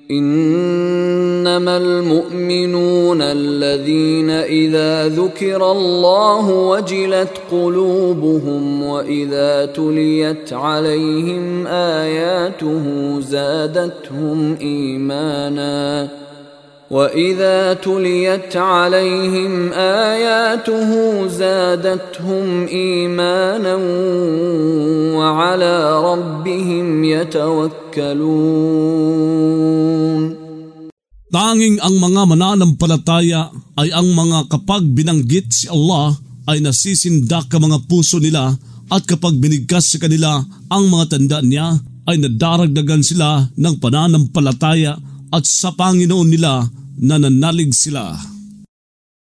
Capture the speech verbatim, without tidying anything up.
إنما المؤمنون الذين إذا ذكر الله وجلت قلوبهم وإذا تليت عليهم آياته زادتهم إيمانا وإذا تليت عليهم آياته زادتهم إيمانا وعلى ربهم يتوكلون. Tanging ang mga mananampalataya ay ang mga kapag binanggit si Allah ay nasisindak ang mga puso nila, at kapag binigkas sa kanila ang mga tanda niya ay nadaragdagan sila ng pananampalataya, at sa Panginoon nila nananalig sila.